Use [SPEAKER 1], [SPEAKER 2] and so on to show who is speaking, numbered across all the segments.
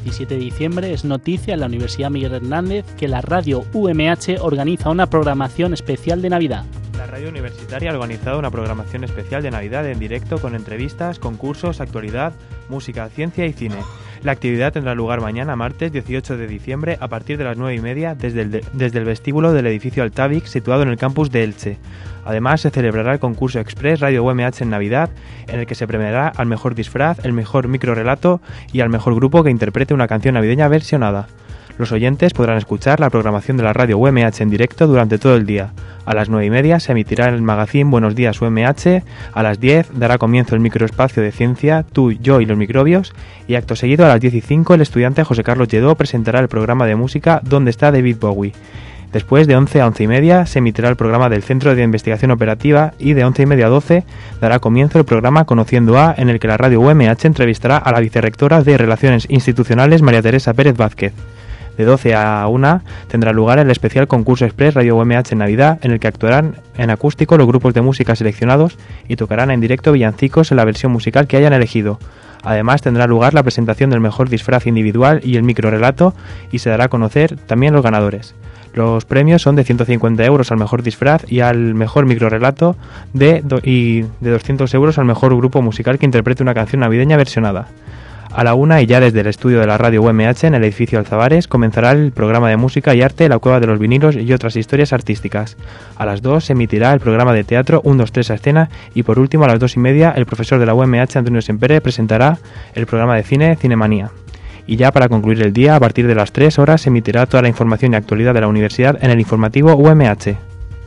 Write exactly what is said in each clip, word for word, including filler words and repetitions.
[SPEAKER 1] diecisiete de diciembre es noticia en la Universidad Miguel Hernández que la radio U M H organiza una programación especial de Navidad.
[SPEAKER 2] La radio universitaria ha organizado una programación especial de Navidad en directo con entrevistas, concursos, actualidad, música, ciencia y cine. La actividad tendrá lugar mañana, martes dieciocho de diciembre, a partir de las nueve y media, desde el, de, desde el vestíbulo del edificio Altavic, situado en el campus de Elche. Además, se celebrará el concurso Express Radio U M H en Navidad, en el que se premiará al mejor disfraz, el mejor microrelato y al mejor grupo que interprete una canción navideña versionada. Los oyentes podrán escuchar la programación de la radio U M H en directo durante todo el día. A las nueve y media se emitirá el magazine Buenos Días U M H, a las diez dará comienzo el microespacio de ciencia Tú, Yo y los Microbios, y acto seguido a las diez y cinco el estudiante José Carlos Lledó presentará el programa de música ¿Dónde está David Bowie? Después, de once a once y media, se emitirá el programa del Centro de Investigación Operativa y de once y media a doce dará comienzo el programa Conociendo a, en el que la radio U M H entrevistará a la vicerrectora de Relaciones Institucionales María Teresa Pérez Vázquez. De doce a una tendrá lugar el especial concurso Express Radio U M H en Navidad, en el que actuarán en acústico los grupos de música seleccionados y tocarán en directo villancicos en la versión musical que hayan elegido. Además, tendrá lugar la presentación del mejor disfraz individual y el microrelato, y se dará a conocer también los ganadores. Los premios son de ciento cincuenta euros al mejor disfraz y al mejor microrelato de do- y de doscientos euros al mejor grupo musical que interprete una canción navideña versionada. A la una, y ya desde el estudio de la radio U M H en el edificio Alzabares, comenzará el programa de música y arte La Cueva de los Vinilos y otras historias artísticas. A las dos se emitirá el programa de teatro uno dos tres a escena, y por último a las dos y media el profesor de la U M H, Antonio Sempere, presentará el programa de cine Cinemanía. Y ya para concluir el día, a partir de las tres horas se emitirá toda la información y actualidad de la universidad en el informativo U M H.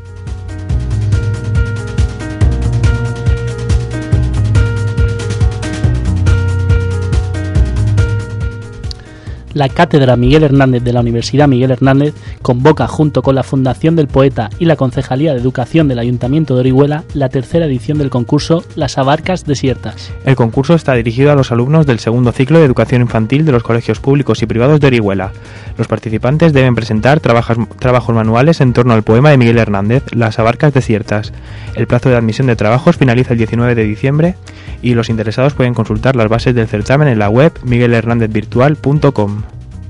[SPEAKER 1] La Cátedra Miguel Hernández de la Universidad Miguel Hernández convoca, junto con la Fundación del Poeta y la Concejalía de Educación del Ayuntamiento de Orihuela, la tercera edición del concurso Las Abarcas Desiertas.
[SPEAKER 2] El concurso está dirigido a los alumnos del segundo ciclo de Educación Infantil de los colegios públicos y privados de Orihuela. Los participantes deben presentar trabajos, trabajos manuales en torno al poema de Miguel Hernández, Las Abarcas Desiertas. El plazo de admisión de trabajos finaliza el diecinueve de diciembre y los interesados pueden consultar las bases del certamen en la web miguel hernández virtual punto com.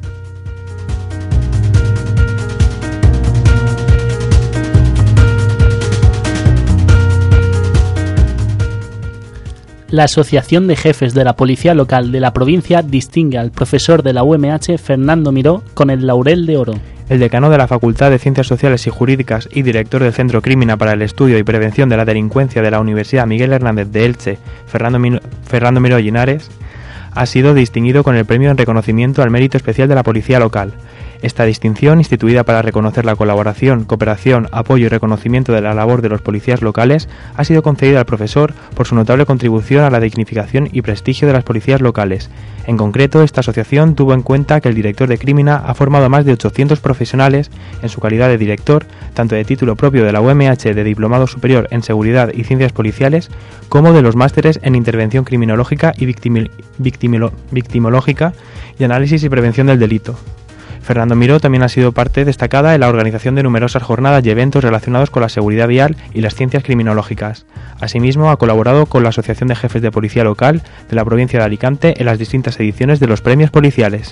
[SPEAKER 1] La Asociación de Jefes de la Policía Local de la provincia distingue al profesor de la U M H, Fernando Miró, con el Laurel de Oro.
[SPEAKER 2] El decano de la Facultad de Ciencias Sociales y Jurídicas y director del Centro Crímina para el Estudio y Prevención de la Delincuencia de la Universidad Miguel Hernández de Elche, Fernando, Min- Fernando Miró Linares, ha sido distinguido con el premio en reconocimiento al mérito especial de la Policía Local. Esta distinción, instituida para reconocer la colaboración, cooperación, apoyo y reconocimiento de la labor de los policías locales, ha sido concedida al profesor por su notable contribución a la dignificación y prestigio de las policías locales. En concreto, esta asociación tuvo en cuenta que el director de Crímina ha formado a más de ochocientos profesionales en su calidad de director, tanto de título propio de la U M H de Diplomado Superior en Seguridad y Ciencias Policiales, como de los másteres en Intervención Criminológica y victimi- victimilo- Victimológica y Análisis y Prevención del Delito. Fernando Miró también ha sido parte destacada en la organización de numerosas jornadas y eventos relacionados con la seguridad vial y las ciencias criminológicas. Asimismo, ha colaborado con la Asociación de Jefes de Policía Local de la provincia de Alicante en las distintas ediciones de los premios policiales.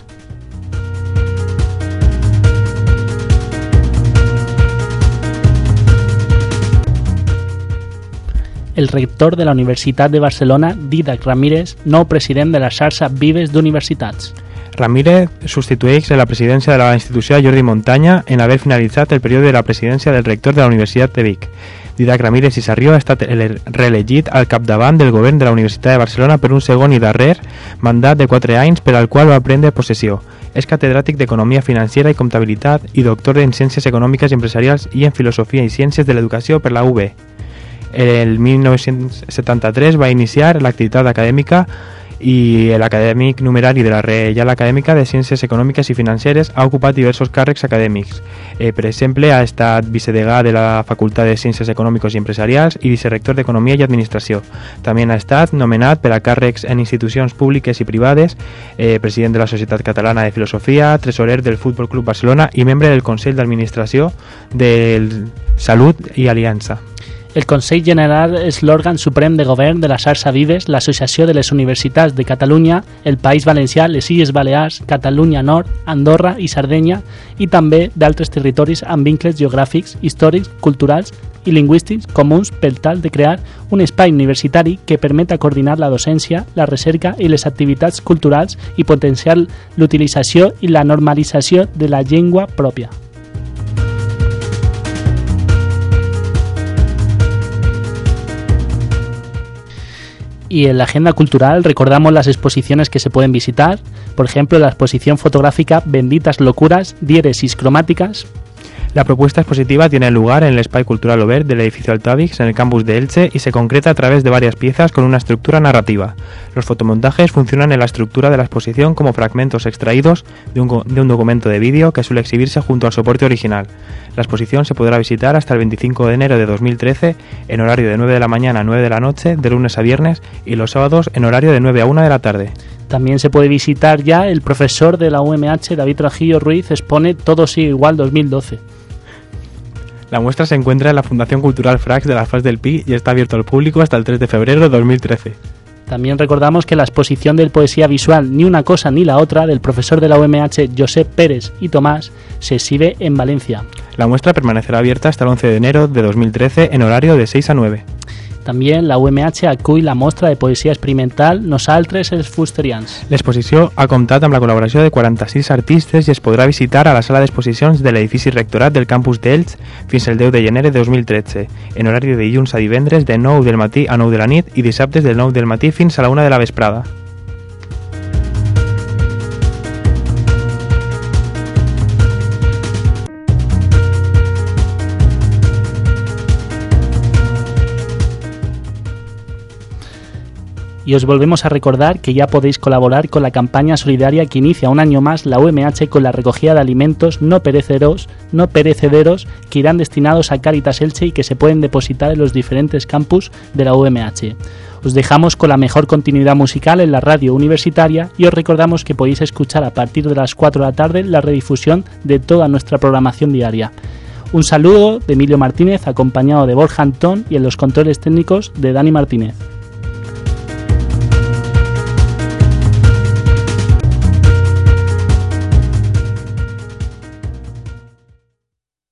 [SPEAKER 1] El rector de la Universitat de Barcelona, Dídac Ramírez, nou president de la xarxa Vives d'Universitats.
[SPEAKER 2] Ramírez substitueix en la presidència de la institució a Jordi Montanya en haver finalitzat el període de la presidència del rector de la Universitat de Vic. Dídac Ramírez i Sarrió ha estat reelegit al capdavant del govern de la Universitat de Barcelona per un segon i darrer mandat de quatre anys per al qual va prendre possessió. És catedràtic d'Economia Financera i Comptabilitat i doctor en Ciències Econòmiques i Empresarials i en Filosofia i Ciències de l'Educació per la U B. El mil nou-cents setanta-tres va iniciar l'activitat acadèmica i l'acadèmic numerari de la Reial Acadèmica de Ciències Econòmiques i Financeres ha ocupat diversos càrrecs acadèmics. Eh, per exemple, ha estat vicedegà de la Facultat de Ciències Econòmiques i Empresarials i vicerector d'Economia i Administració. També ha estat nomenat per a càrrecs en institucions públiques i privades, eh, president de la Societat Catalana de Filosofia, tresorer del Futbol Club Barcelona i membre del Consell d'Administració del Salut i Aliança.
[SPEAKER 1] El Consell General és l'òrgan suprem de govern de les arts vives, l'Associació de les Universitats de Catalunya, el País Valencià, les Illes Balears, Catalunya Nord, Andorra i Sardenya, i també d'altres territoris amb vincles geogràfics, històrics, culturals i lingüístics comuns per tal de crear un espai universitari que permeta coordinar la docència, la recerca i les activitats culturals i potenciar l'utilització i la normalització de la llengua pròpia. Y en la agenda cultural recordamos las exposiciones que se pueden visitar, por ejemplo la exposición fotográfica Benditas Locuras, Diéresis Cromáticas.
[SPEAKER 2] La propuesta expositiva tiene lugar en el Espai Cultural Obert del edificio Altavix en el campus de Elche y se concreta a través de varias piezas con una estructura narrativa. Los fotomontajes funcionan en la estructura de la exposición como fragmentos extraídos de un, de un documento de vídeo que suele exhibirse junto al soporte original. La exposición se podrá visitar hasta el veinticinco de enero de dos mil trece en horario de nueve de la mañana a nueve de la noche, de lunes a viernes, y los sábados en horario de nueve a una de la tarde.
[SPEAKER 1] También se puede visitar ya el profesor de la U M H, David Trujillo Ruiz, expone Todo sigue igual dos mil doce.
[SPEAKER 2] La muestra se encuentra en la Fundación Cultural Frax de la Faz del Pi y está abierto al público hasta el tres de febrero de dos mil trece.
[SPEAKER 1] También recordamos que la exposición de poesía visual Ni una cosa ni la otra del profesor de la U M H Josep Pérez y Tomás se exhibe en Valencia.
[SPEAKER 2] La muestra permanecerá abierta hasta el once de enero de dos mil trece en horario de seis a nueve.
[SPEAKER 1] También la U M H acull la mostra de poesia experimental Nosaltres els Fusterians.
[SPEAKER 2] L'exposició ha comptat amb la col·laboració de quaranta-sis artistes i es podrà visitar a la sala d'exposicions de l'edifici rectorat del campus d'Elx fins el deu de gener de dos mil tretze, en horari de dilluns a divendres de nou del matí a nou de la nit i dissabtes de nou del matí fins a la una de la vesprada.
[SPEAKER 1] Y os volvemos a recordar que ya podéis colaborar con la campaña solidaria que inicia un año más la U M H con la recogida de alimentos no perecederos, no perecederos que irán destinados a Cáritas Elche y que se pueden depositar en los diferentes campus de la U M H. Os dejamos con la mejor continuidad musical en la radio universitaria y os recordamos que podéis escuchar a partir de las cuatro de la tarde la redifusión de toda nuestra programación diaria. Un saludo de Emilio Martínez acompañado de Borja Antón y en los controles técnicos de Dani Martínez.